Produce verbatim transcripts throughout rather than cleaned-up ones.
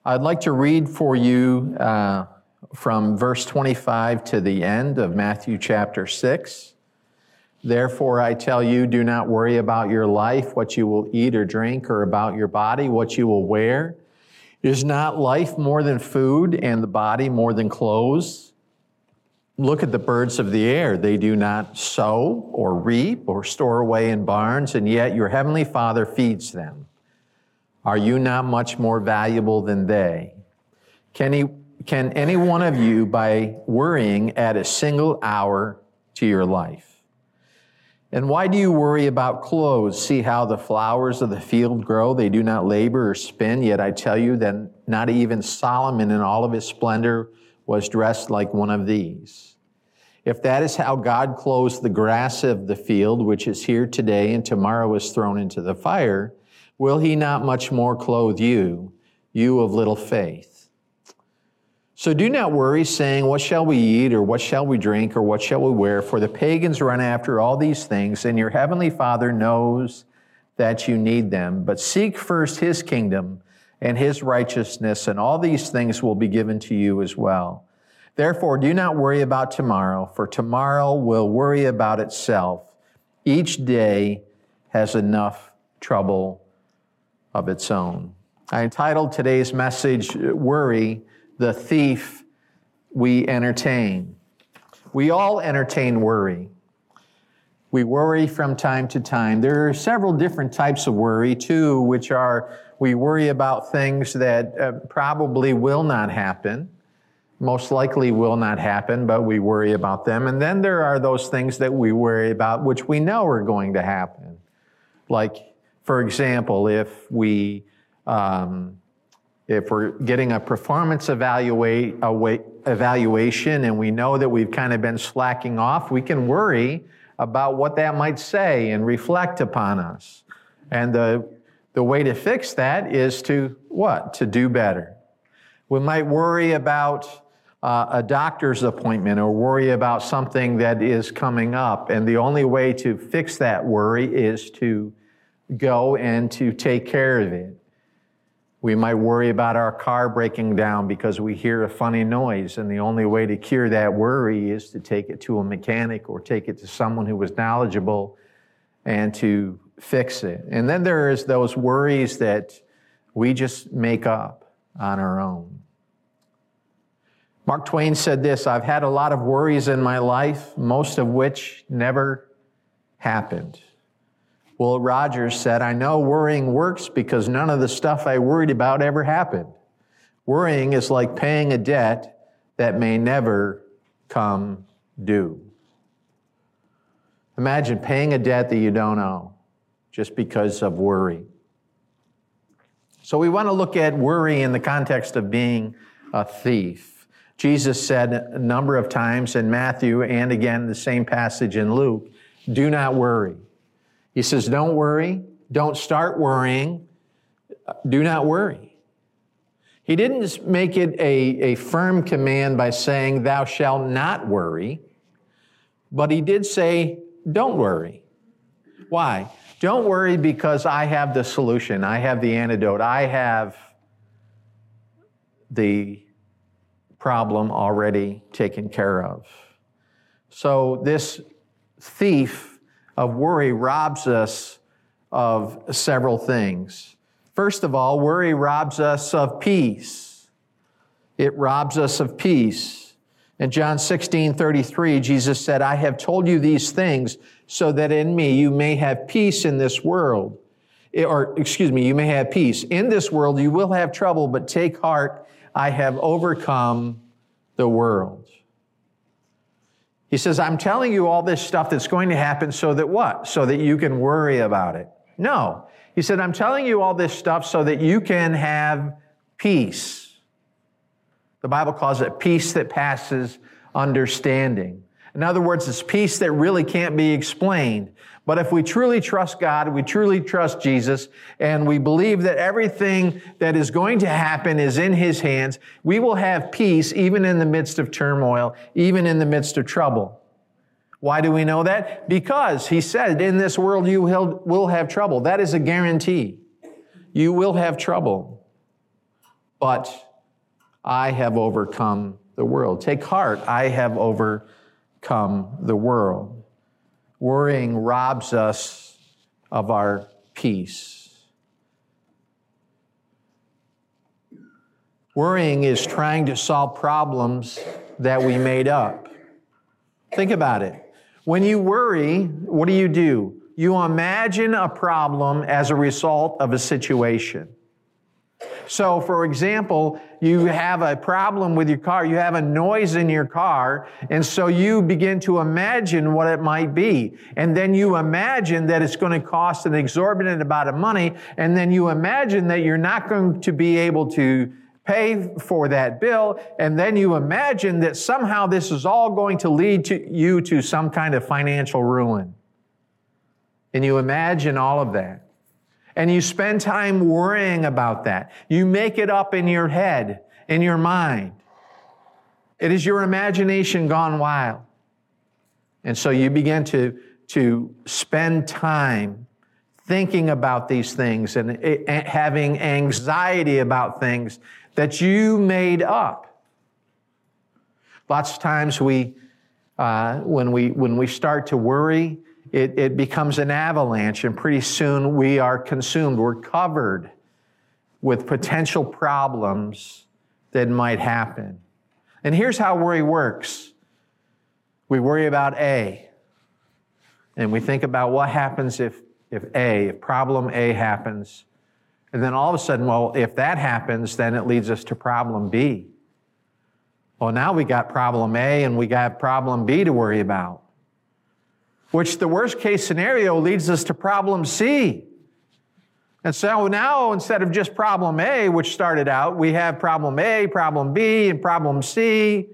I'd like to read for you uh, from verse twenty-five to the end of Matthew chapter six. Therefore, I tell you, do not worry about your life, what you will eat or drink, or about your body, what you will wear. Is not life more than food, and the body more than clothes? Look at the birds of the air. They do not sow or reap or store away in barns, and yet your heavenly Father feeds them. Are you not much more valuable than they? Can, he, can any one of you, by worrying, add a single hour to your life? And why do you worry about clothes? See how the flowers of the field grow. They do not labor or spin, yet I tell you that not even Solomon in all of his splendor was dressed like one of these. If that is how God clothes the grass of the field, which is here today and tomorrow is thrown into the fire, will he not much more clothe you, you of little faith? So do not worry, saying, what shall we eat, or what shall we drink, or what shall we wear? For the pagans run after all these things, and your heavenly Father knows that you need them. But seek first his kingdom and his righteousness, and all these things will be given to you as well. Therefore, do not worry about tomorrow, for tomorrow will worry about itself. Each day has enough trouble of its own. I entitled today's message, Worry, the Thief We Entertain. We all entertain worry. We worry from time to time. There are several different types of worry, too, which are we worry about things that uh, probably will not happen, most likely will not happen, but we worry about them. And then there are those things that we worry about which we know are going to happen. Like, for example, if we, um, if we're getting a performance evaluate, evaluation and we know that we've kind of been slacking off, we can worry about what that might say and reflect upon us. And the, the way to fix that is to what? To do better. We might worry about uh, a doctor's appointment or worry about something that is coming up. And the only way to fix that worry is to go and to take care of it. We might worry about our car breaking down because we hear a funny noise, and the only way to cure that worry is to take it to a mechanic or take it to someone who was knowledgeable and to fix it. And then there is those worries that we just make up on our own. Mark Twain said this, I've had a lot of worries in my life, most of which never happened. Will Rogers said, I know worrying works because none of the stuff I worried about ever happened. Worrying is like paying a debt that may never come due. Imagine paying a debt that you don't owe just because of worry. So we want to look at worry in the context of being a thief. Jesus said a number of times in Matthew and again the same passage in Luke, do not worry. He says, don't worry. Don't start worrying. Do not worry. He didn't make it a, a firm command by saying, thou shalt not worry. But he did say, don't worry. Why? Don't worry because I have the solution. I have the antidote. I have the problem already taken care of. So this thief of worry robs us of several things. First of all, worry robs us of peace. It robs us of peace. In John sixteen thirty-three, Jesus said, I have told you these things so that in me you may have peace in this world. Or, excuse me, you may have peace. In this world you will have trouble, but take heart, I have overcome the world. He says, I'm telling you all this stuff that's going to happen so that what? So that you can worry about it. No. He said, I'm telling you all this stuff so that you can have peace. The Bible calls it peace that passes understanding. In other words, it's peace that really can't be explained. But if we truly trust God, we truly trust Jesus, and we believe that everything that is going to happen is in His hands, we will have peace even in the midst of turmoil, even in the midst of trouble. Why do we know that? Because He said, in this world you will have trouble. That is a guarantee. You will have trouble. but I have overcome the world. Take heart, I have overcome the world. Worrying robs us of our peace. Worrying is trying to solve problems that we made up. Think about it. When you worry, what do you do? You imagine a problem as a result of a situation. So, for example, you have a problem with your car, you have a noise in your car, and so you begin to imagine what it might be. And then you imagine that it's going to cost an exorbitant amount of money, and then you imagine that you're not going to be able to pay for that bill, and then you imagine that somehow this is all going to lead to you to some kind of financial ruin. And you imagine all of that. And you spend time worrying about that. You make it up in your head, in your mind. It is your imagination gone wild. And so you begin to, to spend time thinking about these things and having anxiety about things that you made up. Lots of times we, uh, when we when we start to worry, it, it becomes an avalanche, and pretty soon we are consumed. We're covered with potential problems that might happen. And here's how worry works. We worry about A, and we think about what happens if, if A, if problem A happens. And then all of a sudden, well, if that happens, then it leads us to problem B. Well, now we got problem A and we got problem B to worry about, which the worst case scenario leads us to problem C. And so now, instead of just problem A, which started out, we have problem A, problem B, and problem C,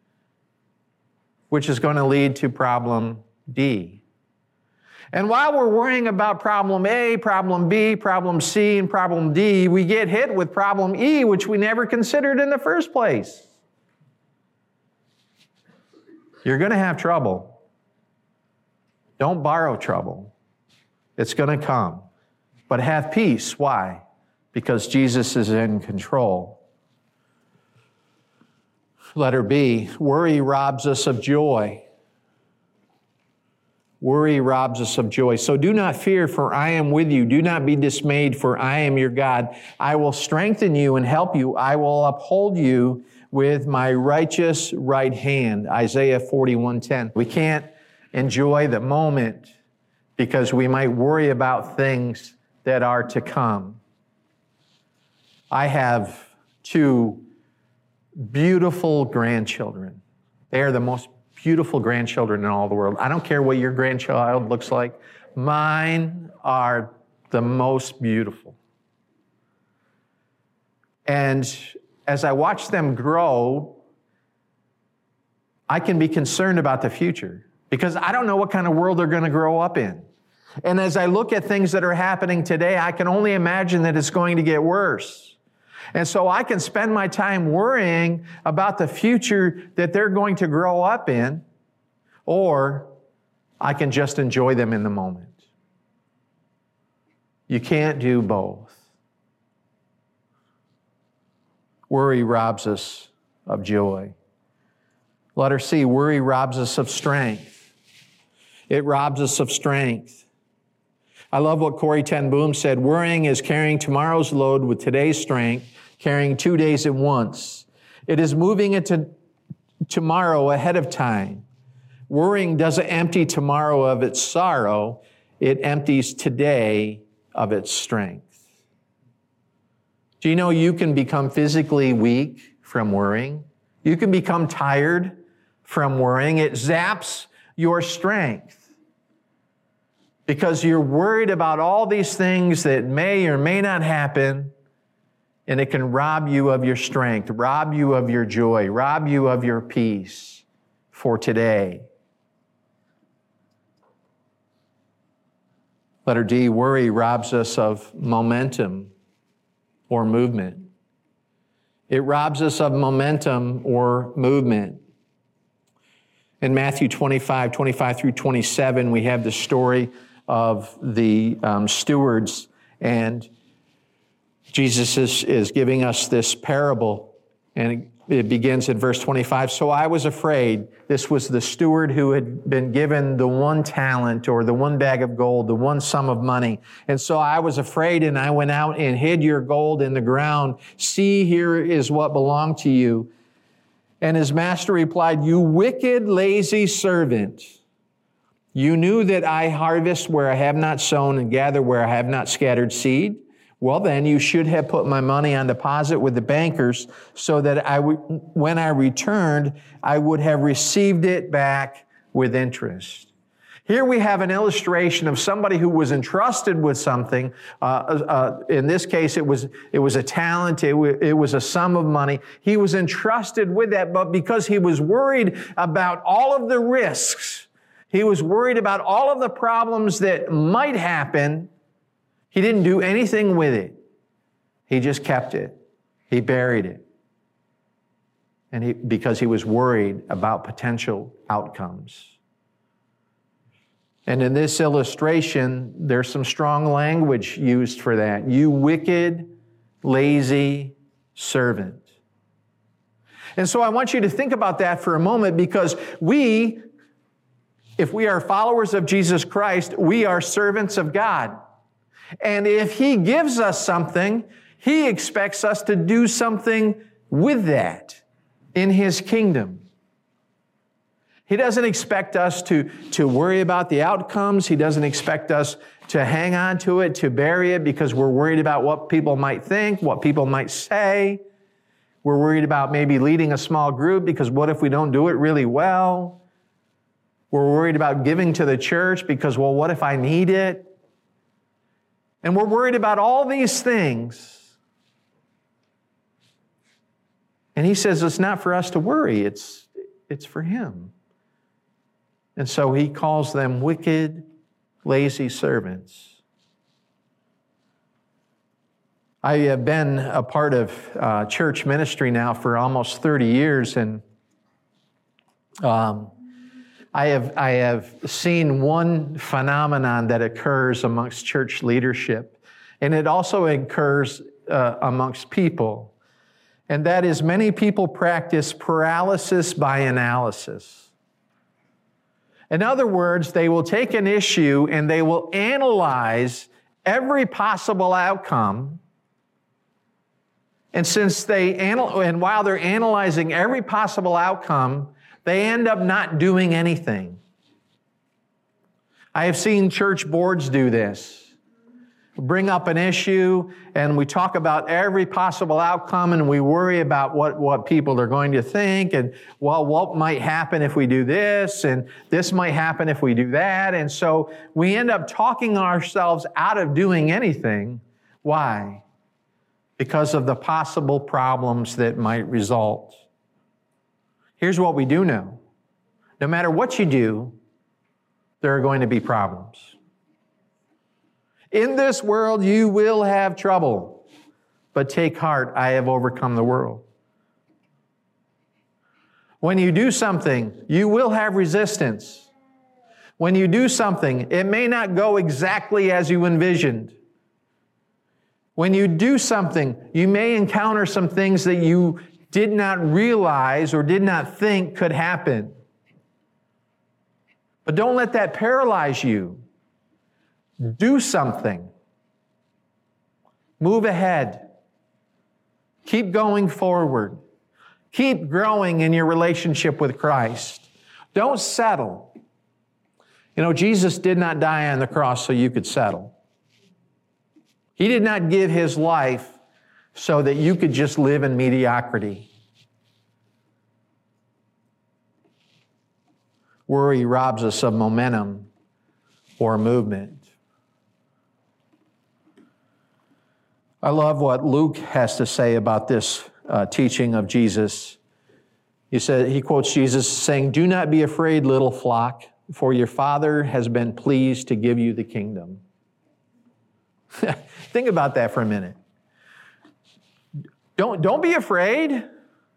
which is going to lead to problem D. And while we're worrying about problem A, problem B, problem C, and problem D, we get hit with problem E, which we never considered in the first place. You're going to have trouble. Don't borrow trouble. It's going to come. But have peace. Why? Because Jesus is in control. Letter B, worry robs us of joy. Worry robs us of joy. So do not fear, for I am with you. Do not be dismayed, for I am your God. I will strengthen you and help you. I will uphold you with my righteous right hand. Isaiah forty-one ten. We can't enjoy the moment because we might worry about things that are to come. I have two beautiful grandchildren. They are the most beautiful grandchildren in all the world. I don't care what your grandchild looks like. Mine are the most beautiful. And as I watch them grow, I can be concerned about the future because I don't know what kind of world they're going to grow up in. And as I look at things that are happening today, I can only imagine that it's going to get worse. And so I can spend my time worrying about the future that they're going to grow up in, or I can just enjoy them in the moment. You can't do both. Worry robs us of joy. Letter C, worry robs us of strength. It robs us of strength. I love what Corrie ten Boom said. Worrying is carrying tomorrow's load with today's strength, carrying two days at once. It is moving into tomorrow ahead of time. Worrying doesn't empty tomorrow of its sorrow. It empties today of its strength. Do you know you can become physically weak from worrying? You can become tired from worrying. It zaps your strength because you're worried about all these things that may or may not happen. And it can rob you of your strength, rob you of your joy, rob you of your peace for today. Letter D, worry robs us of momentum or movement. It robs us of momentum or movement. In Matthew twenty-five, twenty-five through twenty-seven, we have the story of the um, stewards, and Jesus is, is giving us this parable, and it begins in verse twenty-five. So I was afraid. This was the steward who had been given the one talent or the one bag of gold, the one sum of money. And so I was afraid, and I went out and hid your gold in the ground. See, here is what belonged to you. And his master replied, you wicked, lazy servant. You knew that I harvest where I have not sown and gather where I have not scattered seed. Well, then you should have put my money on deposit with the bankers so that I would, when I returned, I would have received it back with interest. Here we have an illustration of somebody who was entrusted with something. Uh, uh, in this case, it was, it was a talent. It, w- it was a sum of money. He was entrusted with that, but because he was worried about all of the risks, he was worried about all of the problems that might happen, he didn't do anything with it. He just kept it. He buried it. And he, because he was worried about potential outcomes. And in this illustration, there's some strong language used for that. You wicked, lazy servant. And so I want you to think about that for a moment, because we, if we are followers of Jesus Christ, we are servants of God. And if He gives us something, He expects us to do something with that in His kingdom. He doesn't expect us to, to worry about the outcomes. He doesn't expect us to hang on to it, to bury it because we're worried about what people might think, what people might say. We're worried about maybe leading a small group because what if we don't do it really well? We're worried about giving to the church because, well, what if I need it? And we're worried about all these things. And He says it's not for us to worry, it's, it's for Him. And so He calls them wicked, lazy servants. I have been a part of uh, church ministry now for almost thirty years, and um, I have, I have seen one phenomenon that occurs amongst church leadership, and it also occurs uh, amongst people, and that is many people practice paralysis by analysis. In other words, they will take an issue and they will analyze every possible outcome, and since they anal- and while they're analyzing every possible outcome, they end up not doing anything. I have seen church boards do this. Bring up an issue, and we talk about every possible outcome, and we worry about what, what people are going to think, and, well, what might happen if we do this, and this might happen if we do that. And so we end up talking ourselves out of doing anything. Why? Because of the possible problems that might result. Here's what we do know. No matter what you do, there are going to be problems. In this world, you will have trouble, but take heart, I have overcome the world. When you do something, you will have resistance. When you do something, it may not go exactly as you envisioned. When you do something, you may encounter some things that you did not realize or did not think could happen. But don't let that paralyze you. Do something. Move ahead. Keep going forward. Keep growing in your relationship with Christ. Don't settle. You know, Jesus did not die on the cross so you could settle. He did not give His life so that you could just live in mediocrity. Worry robs us of momentum or movement. I love what Luke has to say about this uh, teaching of Jesus. He said, he quotes Jesus saying, "Do not be afraid, little flock, for your Father has been pleased to give you the kingdom." Think about that for a minute. Don't, don't be afraid.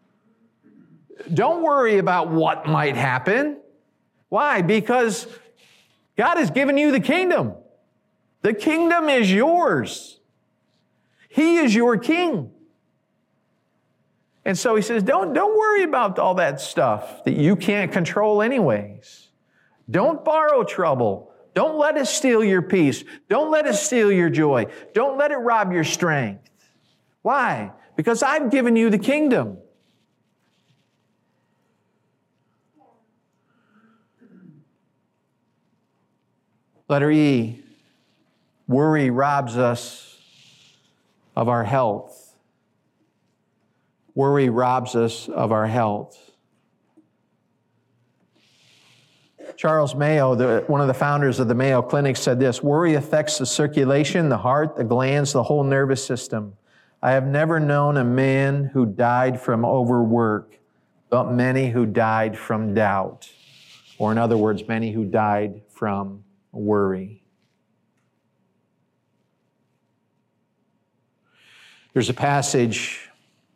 Don't worry about what might happen. Why? Because God has given you the kingdom. The kingdom is yours. He is your king. And so he says, don't, don't worry about all that stuff that you can't control anyways. Don't borrow trouble. Don't let it steal your peace. Don't let it steal your joy. Don't let it rob your strength. Why? Because I've given you the kingdom. Letter E, worry robs us of our health. Worry robs us of our health. Charles Mayo, the, one of the founders of the Mayo Clinic, said this: worry affects the circulation, the heart, the glands, the whole nervous system. I have never known a man who died from overwork, but many who died from doubt. Or in other words, many who died from worry. There's a passage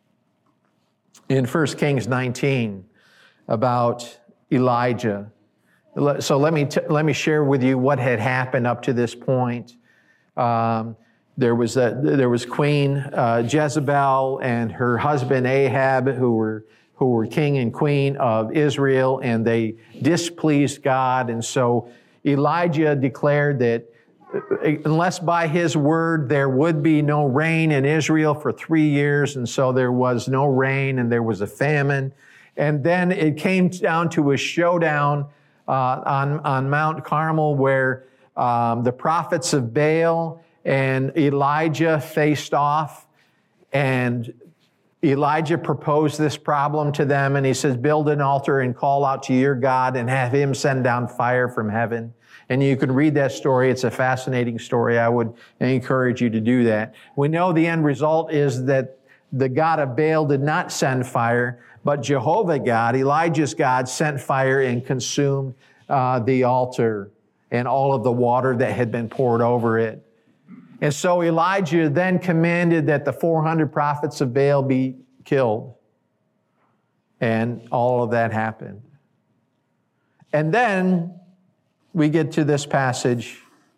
in First Kings nineteen about Elijah. So let me t- let me share with you what had happened up to this point. Um, there was a, there was Queen uh, Jezebel and her husband Ahab, who were who were king and queen of Israel, and they displeased God, and so Elijah declared that unless by his word there would be no rain in Israel for three years, and so there was no rain and there was a famine. And then it came down to a showdown uh, on, on Mount Carmel where um, the prophets of Baal and Elijah faced off, and Elijah proposed this problem to them, and he says, build an altar and call out to your God and have him send down fire from heaven. And you can read that story. It's a fascinating story. I would encourage you to do that. We know the end result is that the God of Baal did not send fire, but Jehovah God, Elijah's God, sent fire and consumed uh, the altar and all of the water that had been poured over it. And so Elijah then commanded that the four hundred prophets of Baal be killed. And all of that happened. And then we get to this passage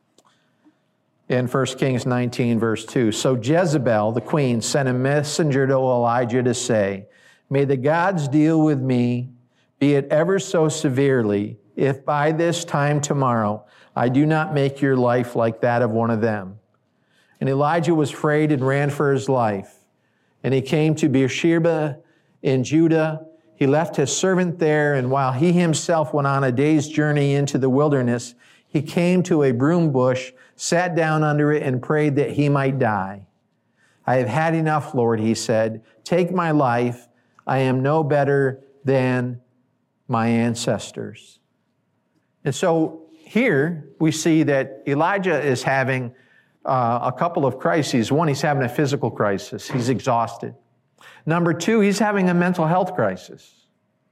in First Kings nineteen, verse two. So Jezebel, the queen, sent a messenger to Elijah to say, may the gods deal with me, be it ever so severely, if by this time tomorrow I do not make your life like that of one of them. And Elijah was afraid and ran for his life. And he came to Beersheba in Judah. He left his servant there, and while he himself went on a day's journey into the wilderness, he came to a broom bush, sat down under it, and prayed that he might die. I have had enough, Lord, he said. Take my life. I am no better than my ancestors. And so here we see that Elijah is having uh, a couple of crises. One, he's having a physical crisis. He's exhausted. Number two, he's having a mental health crisis.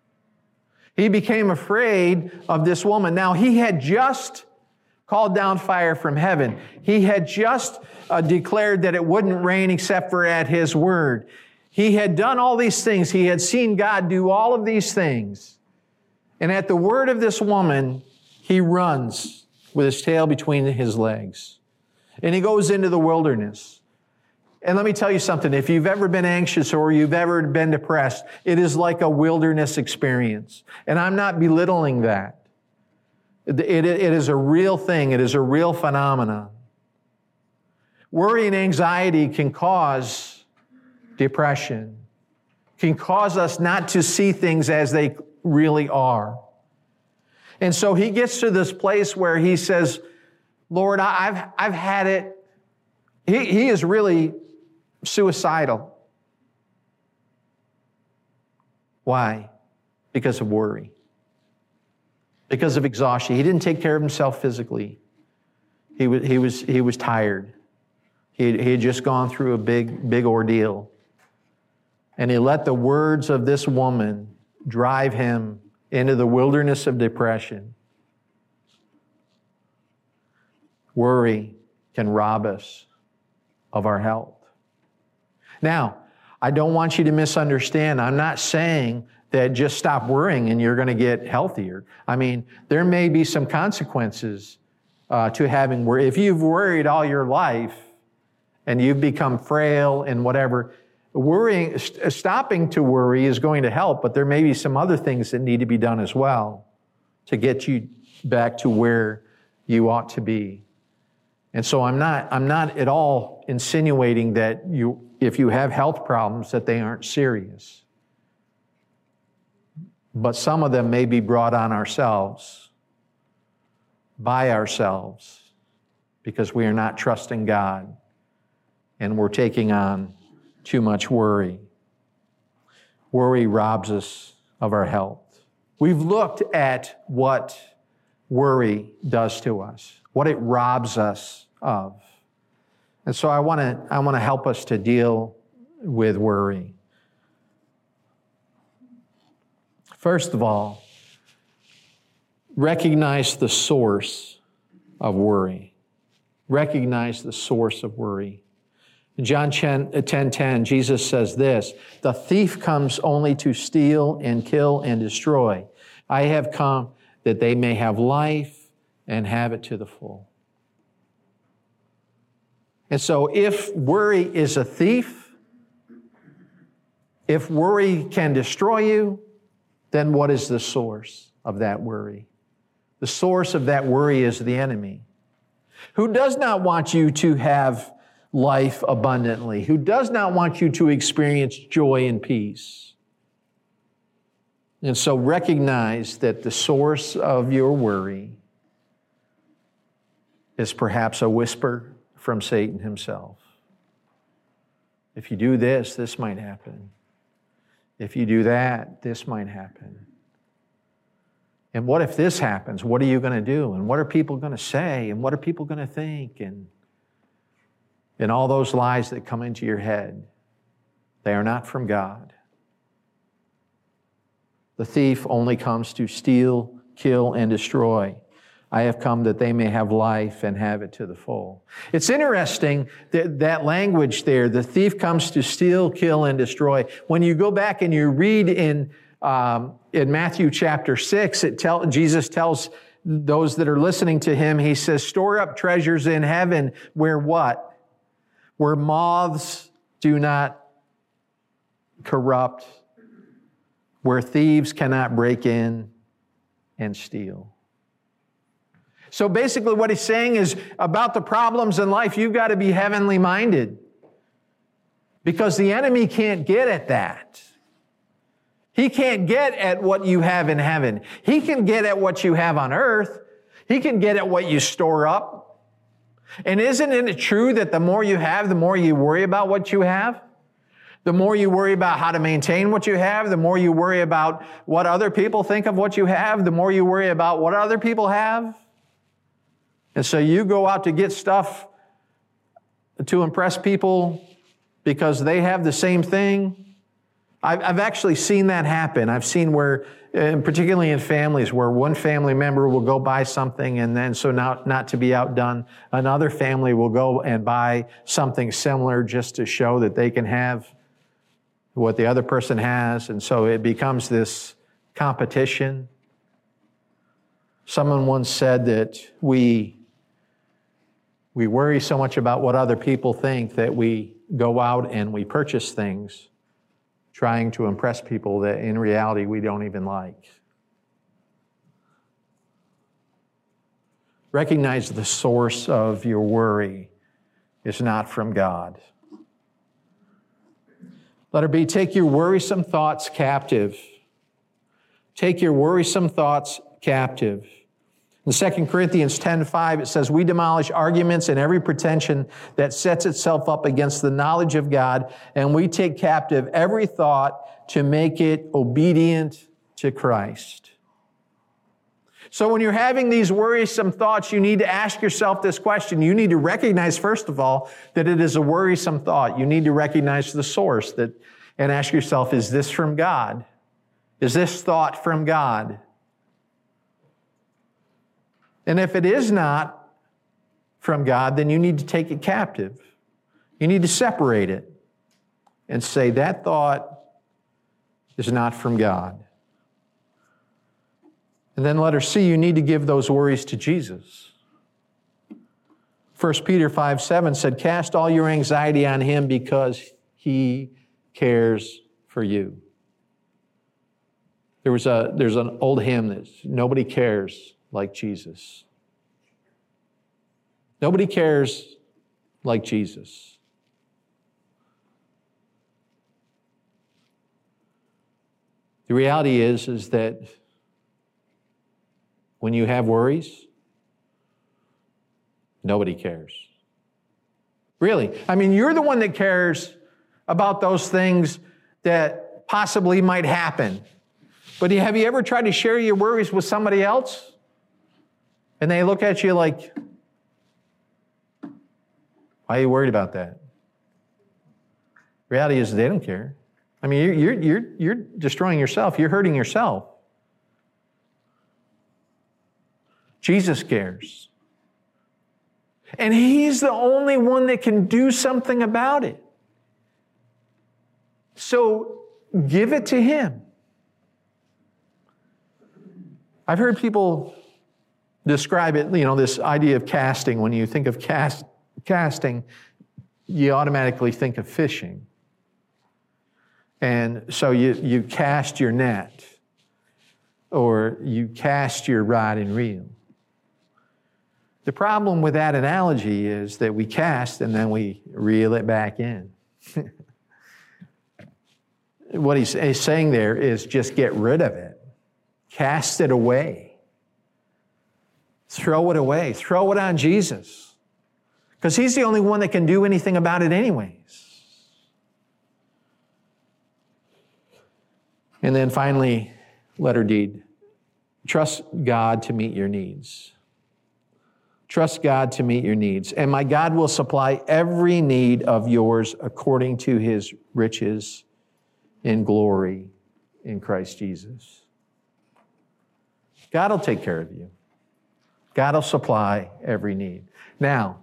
He became afraid of this woman. Now, he had just called down fire from heaven. He had just uh, declared that it wouldn't rain except for at his word. He had done all these things. He had seen God do all of these things. And at the word of this woman, he runs with his tail between his legs. And he goes into the wilderness. And let me tell you something. If you've ever been anxious or you've ever been depressed, it is like a wilderness experience. And I'm not belittling that. It, it, it is a real thing. It is a real phenomenon. Worry and anxiety can cause depression, can cause us not to see things as they really are. And so he gets to this place where he says, Lord, I've, I've had it. He, he is really suicidal. Why? Because of worry. Because of exhaustion. He didn't take care of himself physically. He was, he was, he was tired. He, he had just gone through a big, big ordeal. And he let the words of this woman drive him into the wilderness of depression. Worry can rob us of our health. Now, I don't want you to misunderstand. I'm not saying that just stop worrying and you're going to get healthier. I mean, there may be some consequences uh, to having worry. If you've worried all your life and you've become frail and whatever, worrying, st- stopping to worry is going to help, but there may be some other things that need to be done as well to get you back to where you ought to be. And so I'm not, I'm not at all insinuating that you, if you have health problems, that they aren't serious. But some of them may be brought on ourselves, by ourselves, because we are not trusting God and we're taking on too much worry. Worry robs us of our health. We've looked at what worry does to us, what it robs us of. And so I want to I want to help us to deal with worry. First of all, recognize the source of worry. Recognize the source of worry. In John ten ten, Jesus says this, "The thief comes only to steal and kill and destroy. I have come that they may have life and have it to the full." And so if worry is a thief, if worry can destroy you, then what is the source of that worry? The source of that worry is the enemy, who does not want you to have life abundantly, who does not want you to experience joy and peace. And so recognize that the source of your worry is perhaps a whisper from Satan himself. If you do this, this might happen. If you do that, this might happen. And what if this happens? What are you going to do? And what are people going to say? And what are people going to think? And, and all those lies that come into your head, they are not from God. The thief only comes to steal, kill, and destroy. I have come that they may have life and have it to the full. It's interesting that that language there, the thief comes to steal, kill, and destroy. When you go back and you read in um, in Matthew chapter six, it tell, Jesus tells those that are listening to him, he says, store up treasures in heaven where what? Where moths do not corrupt, where thieves cannot break in and steal. So basically what he's saying is about the problems in life, you've got to be heavenly minded, because the enemy can't get at that. He can't get at what you have in heaven. He can get at what you have on earth. He can get at what you store up. And isn't it true that the more you have, the more you worry about what you have? The more you worry about how to maintain what you have, the more you worry about what other people think of what you have, the more you worry about what other people have. And so you go out to get stuff to impress people because they have the same thing. I've, I've actually seen that happen. I've seen where, and particularly in families, where one family member will go buy something, and then so now, not to be outdone, another family will go and buy something similar just to show that they can have what the other person has. And so it becomes this competition. Someone once said that we We worry so much about what other people think that we go out and we purchase things trying to impress people that in reality we don't even like. Recognize the source of your worry is not from God. Letter B, take your worrisome thoughts captive. Take your worrisome thoughts captive. In Second Corinthians ten five, it says, we demolish arguments and every pretension that sets itself up against the knowledge of God, and we take captive every thought to make it obedient to Christ. So when you're having these worrisome thoughts, you need to ask yourself this question. You need to recognize, first of all, that it is a worrisome thought. You need to recognize the source that, and ask yourself, is this from God? Is this thought from God? And if it is not from God, then you need to take it captive. You need to separate it and say that thought is not from God. And then letter C, you need to give those worries to Jesus. First Peter five seven said, cast all your anxiety on him because he cares for you. There was a, there's an old hymn that nobody cares like Jesus. Nobody cares like Jesus. The reality is, is that when you have worries, nobody cares. Really. I mean, you're the one that cares about those things that possibly might happen. But have you ever tried to share your worries with somebody else? And they look at you like, why are you worried about that? Reality is they don't care. I mean, you're, you're, you're, you're destroying yourself. You're hurting yourself. Jesus cares. And he's the only one that can do something about it. So give it to him. I've heard people describe it, you know, this idea of casting. When you think of cast, casting, you automatically think of fishing. And so you, you cast your net, or you cast your rod and reel. The problem with that analogy is that we cast and then we reel it back in. What he's, he's saying there is just get rid of it. Cast it away. Throw it away. Throw it on Jesus. Because he's the only one that can do anything about it anyways. And then finally, letter D, trust God to meet your needs. Trust God to meet your needs. And my God will supply every need of yours according to his riches in glory in Christ Jesus. God will take care of you. God will supply every need. Now,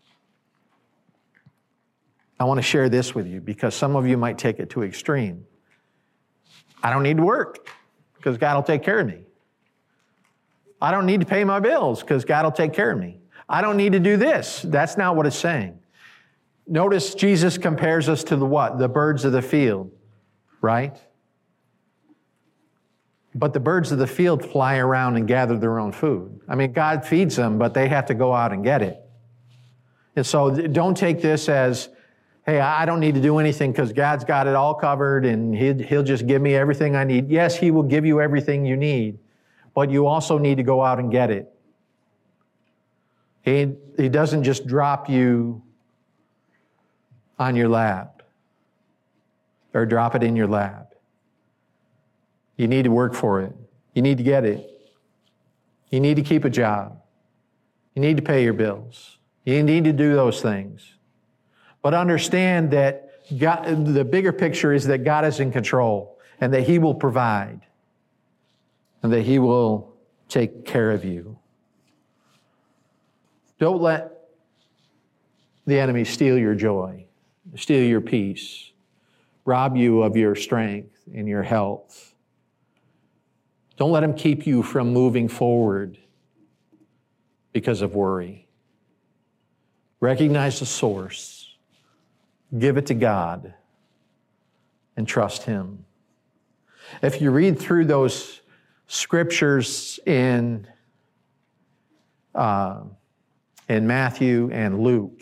I want to share this with you because some of you might take it to extreme. I don't need to work because God will take care of me. I don't need to pay my bills because God will take care of me. I don't need to do this. That's not what it's saying. Notice Jesus compares us to the what? The birds of the field, right? But the birds of the field fly around and gather their own food. I mean, God feeds them, but they have to go out and get it. And so don't take this as, hey, I don't need to do anything because God's got it all covered and he'll just give me everything I need. Yes, he will give you everything you need, but you also need to go out and get it. He, he doesn't just drop you on your lap or drop it in your lap. You need to work for it. You need to get it. You need to keep a job. You need to pay your bills. You need to do those things. But understand that God, the bigger picture is that God is in control and that he will provide and that he will take care of you. Don't let the enemy steal your joy, steal your peace, rob you of your strength and your health. Don't let him keep you from moving forward because of worry. Recognize the source. Give it to God and trust him. If you read through those scriptures in, uh, in Matthew and Luke,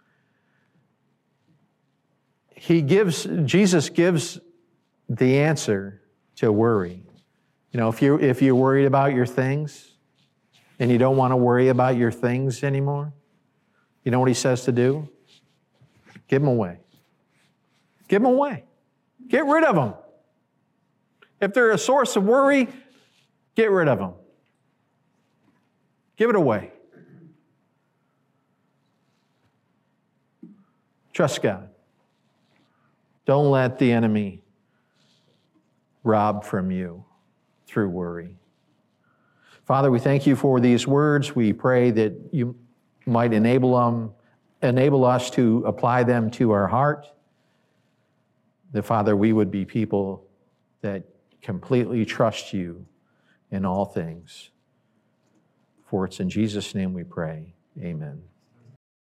he gives, Jesus gives the answer to worry. You know, if you're, if you're worried about your things and you don't want to worry about your things anymore, you know what he says to do? Give them away. Give them away. Get rid of them. If they're a source of worry, get rid of them. Give it away. Trust God. Don't let the enemy rob from you through worry. Father, we thank you for these words. We pray that you might enable them, enable us to apply them to our heart. That, Father, we would be people that completely trust you in all things. For it's in Jesus' name we pray. Amen.